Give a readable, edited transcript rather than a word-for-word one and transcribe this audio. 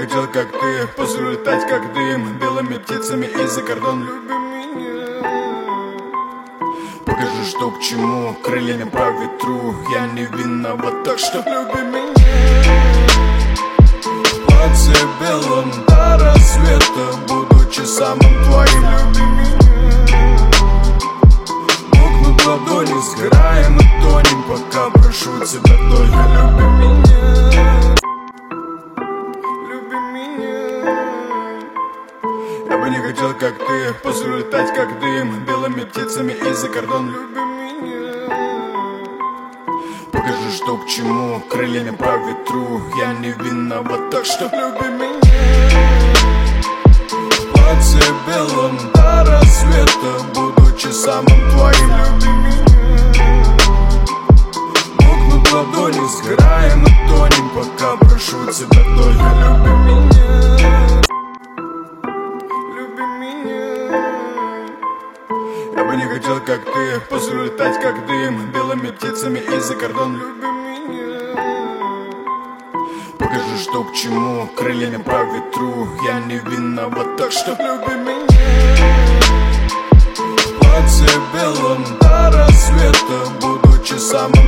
хотел, как ты, после летать, как дым, белыми птицами и за кордон. Люби меня, покажи, что к чему, крыльями по ветру. Я не виноват, так что люби меня. В платье белом до рассвета, будучи самым твоим. Люби меня, мокнут ладони, сгораем и тонем, пока прошу тебя только люби меня. Люби меня. Я бы не хотел, как ты, после летать, как дым, белыми птицами и за кордон. Люби меня, покажи, что к чему, крыльями по ветру. Я не виноват, так что люби меня. В платье белом до рассвета, будучи самым твоим. Люби меня, мокнут ладони, сгораем и тонем, пока прошу тебя только люби меня. Люби меня. Я бы не хотел, как ты, после летать, как дым, белыми птицами и за кордон. Люби меня, покажи, что к чему, крыльями по ветру. Я не виноват, так что люби меня. В платье белом до рассвета, будучи самым